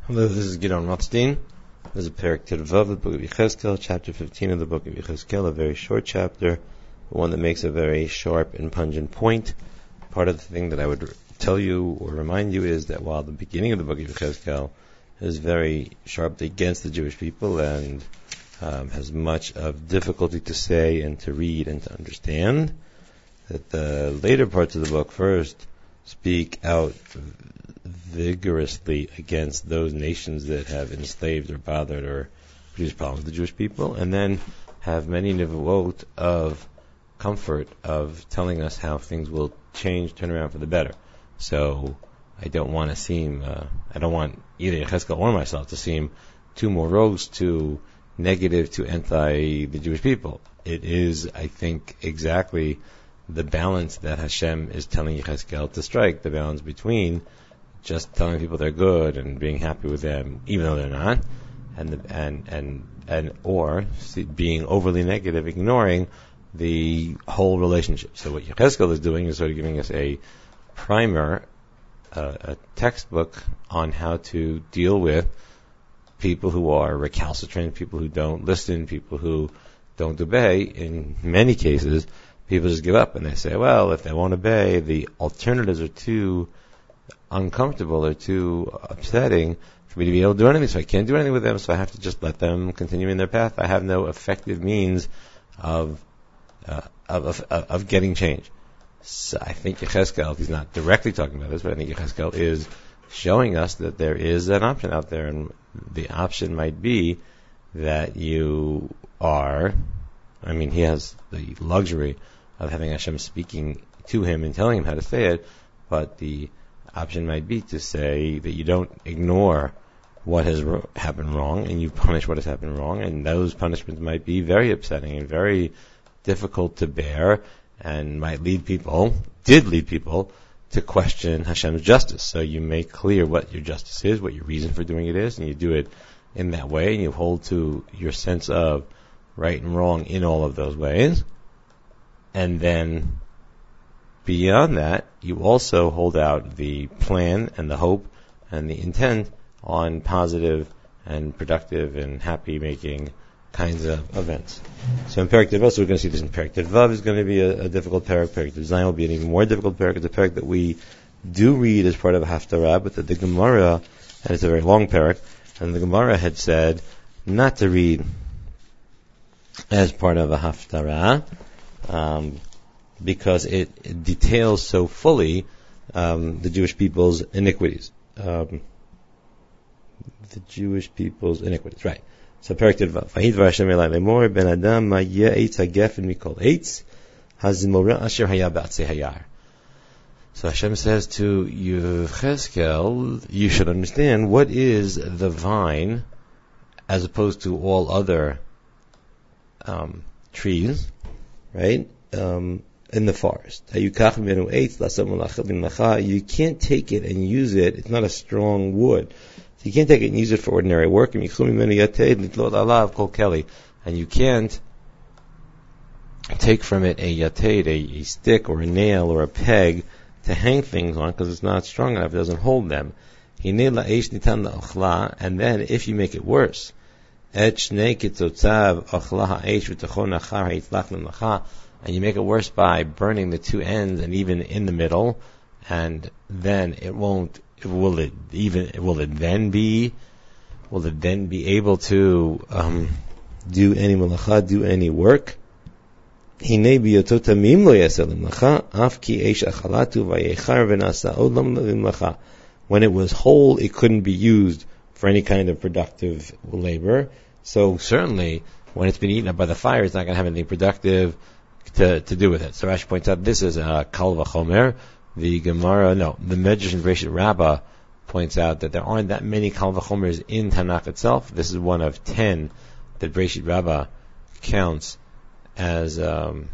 Hello, this is Gidon Rothstein. This is Perek Tirvav, the book of Yechezkel, chapter 15 of the book of Yechezkel, a very short chapter, one that makes a very sharp and pungent point. Part of the thing that I would tell you or remind you is that while the beginning of the book of Yechezkel is very sharply against the Jewish people and has much of difficulty to say and to read and to understand, that the later parts of the book first speak out vigorously against those nations that have enslaved or bothered or produced problems with the Jewish people, and then have many nevuot of comfort of telling us how things will change, turn around for the better. So I don't want either Yechezkel or myself to seem too morose, too negative, too anti the Jewish people. It is, I think, exactly the balance that Hashem is telling Yechezkel to strike, the balance between just telling people they're good and being happy with them, even though they're not, or being overly negative, ignoring the whole relationship. So what Yechezkel is doing is sort of giving us a primer, a textbook on how to deal with people who are recalcitrant, people who don't listen, people who don't obey. In many cases, people just give up and they say, well, if they won't obey, the alternatives are too uncomfortable or too upsetting for me to be able to do anything, so I can't do anything with them, so I have to just let them continue in their path. I have no effective means of getting change. So I think Yechezkel, he's not directly talking about this, but I think Yechezkel is showing us that there is an option out there, and the option might be that he has the luxury of having Hashem speaking to him and telling him how to say it, but the option might be to say that you don't ignore what has happened wrong and you punish what has happened wrong, and those punishments might be very upsetting and very difficult to bear and did lead people to question Hashem's justice. So you make clear what your justice is, what your reason for doing it is, and you do it in that way, and you hold to your sense of right and wrong in all of those ways. And then beyond that, you also hold out the plan and the hope and the intent on positive and productive and happy-making kinds of events. So in Perek Tirvav, so we're going to see this in Perek Tirvav is going to be a difficult Perek. Perek Tirzayin will be an even more difficult Perek. It's a Perek that we do read as part of a Haftarah, but that the Gemara, and it's a very long Perek, and the Gemara had said not to read as part of a Haftarah, because it details so fully the Jewish people's iniquities. Right. So Perek Tirvav. Vayidvar Hashem elai lemor ben adam ma yeh eitz hagefen mikol eitz hazimora asher haya ba'atzei hayar. So Hashem says to Yechezkel, you should understand what is the vine as opposed to all other trees, right? In the forest. You can't take it and use it. It's not a strong wood. So you can't take it and use it for ordinary work. And you can't take from it a yated, a stick or a nail or a peg to hang things on, because it's not strong enough. It doesn't hold them. And then if you make it worse, and you make it worse by burning the two ends and even in the middle, and then will it then be able to do any malacha, do any work? When it was whole, it couldn't be used for any kind of productive labor. So certainly, when it's been eaten up by the fire, it's not going to have anything productive to do with it. So Rashi points out this is a kal v'chomer. The Medrash in Breshit Rabbah points out that there aren't that many kal v'chomers in Tanakh itself. This is one of 10 that Breshit Rabbah counts as an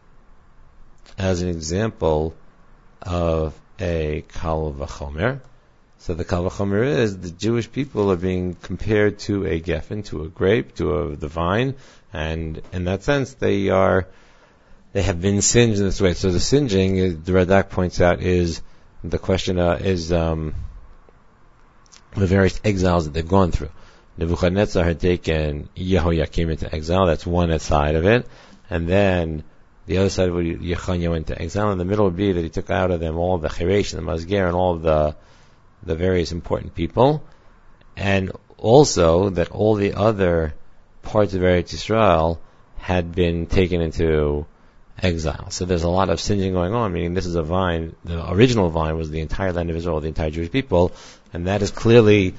example of a kal v'chomer. So the kal v'chomer is the Jewish people are being compared to a geffen, to a grape, to the vine, and in that sense they have been singed in this way. So the singeing, the Radak points out, is the question the various exiles that they've gone through. Nebuchadnezzar had taken Yehoiakim into exile. That's one side of it. And then the other side would be Yechoniah went to exile. In the middle would be that he took out of them all the Cheresh and the Mazger and all of the various important people. And also that all the other parts of Eretz Yisrael had been taken into exile. So there's a lot of singeing going on, meaning this is a vine. The original vine was the entire land of Israel, the entire Jewish people, and that has clearly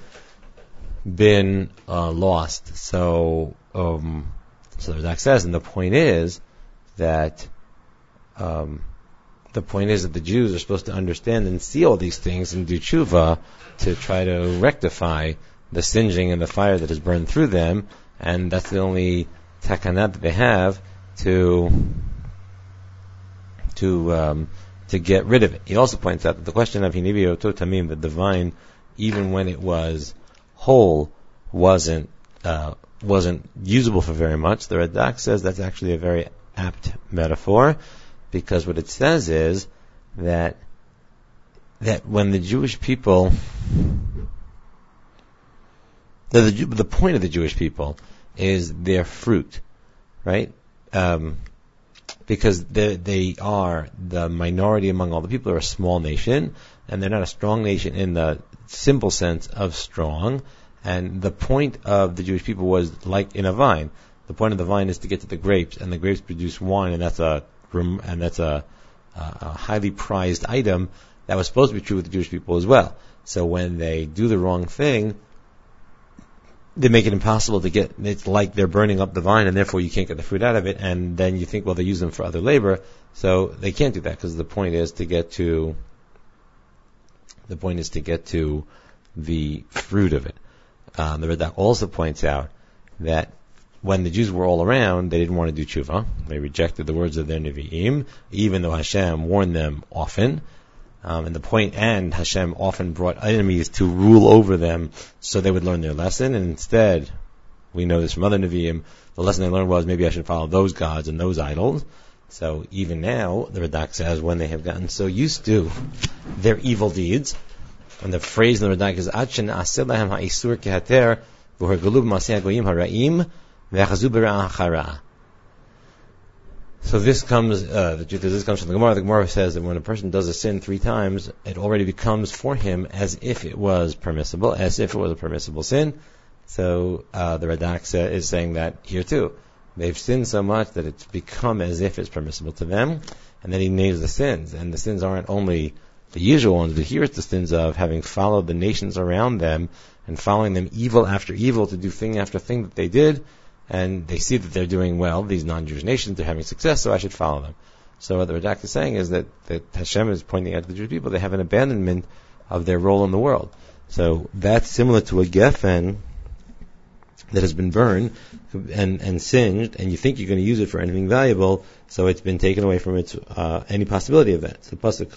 been lost. So there's access, and the point is that the Jews are supposed to understand and see all these things and do tshuva to try to rectify the singeing and the fire that has burned through them, and that's the only takanat that they have to get rid of it. He also points out that the question of Hinivi Oto Tamim, that the vine, even when it was whole, wasn't usable for very much. The Radak says that's actually a very apt metaphor, because what it says is that when the Jewish people, the point of the Jewish people is their fruit, right? Because they are the minority among all the people. They're a small nation, and they're not a strong nation in the simple sense of strong. And the point of the Jewish people was like in a vine. The point of the vine is to get to the grapes, and the grapes produce wine, and that's a highly prized item. That was supposed to be true with the Jewish people as well. So when they do the wrong thing, they make it impossible to get. It's like they're burning up the vine, and therefore you can't get the fruit out of it. And then you think, well, they use them for other labor, so they can't do that, because the point is to get to the fruit of it. The Radak also points out that when the Jews were all around, they didn't want to do tshuva. They rejected the words of their Nevi'im, even though Hashem warned them often. And Hashem often brought enemies to rule over them so they would learn their lesson. And instead, we know this from other Nevi'im, the lesson they learned was, maybe I should follow those gods and those idols. So even now, the Radak says, when they have gotten so used to their evil deeds, and the phrase in the Radak is, Ad shena'aseh lahem ha'isur kehater v'horgelu b'maseh ha'goyim hara'im v'achazu b'ra'ah ha'chara. So this comes from the Gemara. The Gemara says that when a person does a sin 3 times, it already becomes for him as if it was permissible, as if it was a permissible sin. So the Radak is saying that here too. They've sinned so much that it's become as if it's permissible to them. And then he names the sins. And the sins aren't only the usual ones, but here it's the sins of having followed the nations around them and following them evil after evil to do thing after thing that they did. And they see that they're doing well, these non-Jewish nations, they're having success, so I should follow them. So what the Radak is saying is that Hashem is pointing out to the Jewish people, they have an abandonment of their role in the world. So that's similar to a geffen that has been burned and singed, and you think you're going to use it for anything valuable, so it's been taken away from its any possibility of that. So Pasuk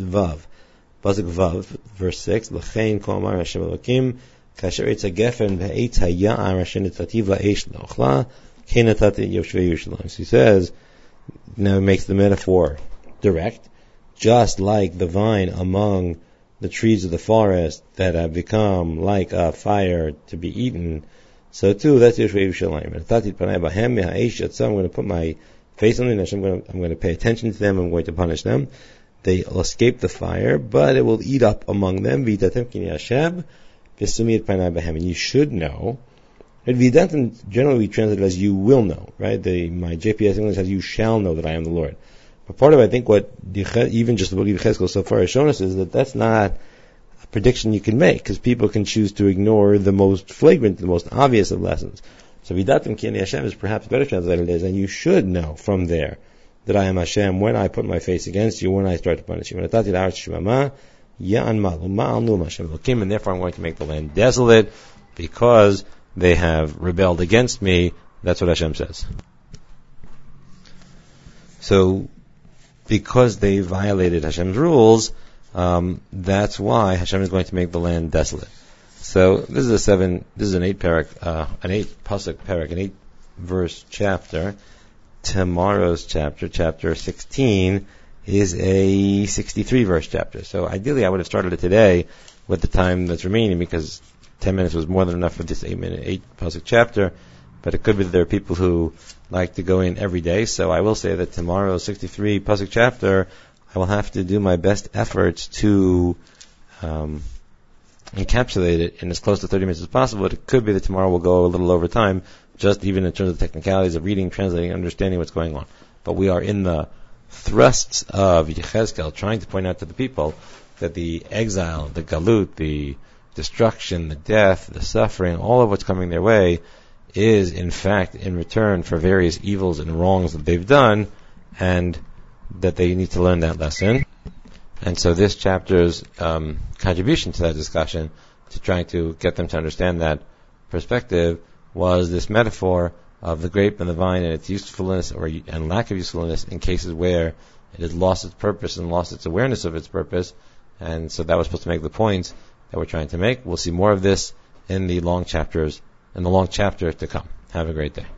Vav, verse 6, L'chein kol amar Hashem Elokim, Kasher etz hagefen ve'etz haya'ar asher nitativ la'esh la'ochla, kein natati yoshvei Yerushalayim. So he says, now it makes the metaphor direct, just like the vine among the trees of the forest that have become like a fire to be eaten, so too, that's Yoshvei Yerushalayim. I'm going to put my face on them, I'm going to pay attention to them, I'm going to punish them. They'll escape the fire, but it will eat up among them. And you should know. Generally we translate it as you will know, right? My JPS English says you shall know that I am the Lord. But part of it, I think what even just the book of Yechezkel so far has shown us is that that's not a prediction you can make, because people can choose to ignore the most flagrant, the most obvious of lessons. So Vidatim Ki Ani Hashem is perhaps better translated as, and you should know from there that I am Hashem when I put my face against you, when I start to punish you. And therefore I'm going to make the land desolate because they have rebelled against me. That's what Hashem says. So, because they violated Hashem's rules, that's why Hashem is going to make the land desolate. So this is an 8 pasuk parak, an 8 verse chapter. Tomorrow's chapter 16, is a 63 verse chapter. So ideally I would have started it today, with the time that's remaining, because 10 minutes was more than enough for this 8 pasuk chapter. But it could be that there are people who like to go in every day. So I will say that tomorrow's 63 pasuk chapter, I will have to do my best efforts to encapsulate it in as close to 30 minutes as possible. But it could be that tomorrow will go a little over time, just even in terms of the technicalities of reading, translating, understanding what's going on. But we are in the thrusts of Yechezkel, trying to point out to the people that the exile, the galut, the destruction, the death, the suffering, all of what's coming their way is in fact in return for various evils and wrongs that they've done, and that they need to learn that lesson. And so this chapter's contribution to that discussion, to trying to get them to understand that perspective, was this metaphor of the grape and the vine and its usefulness and lack of usefulness in cases where it has lost its purpose and lost its awareness of its purpose. And so that was supposed to make the point that we're trying to make. We'll see more of this in the long chapter to come. Have a great day.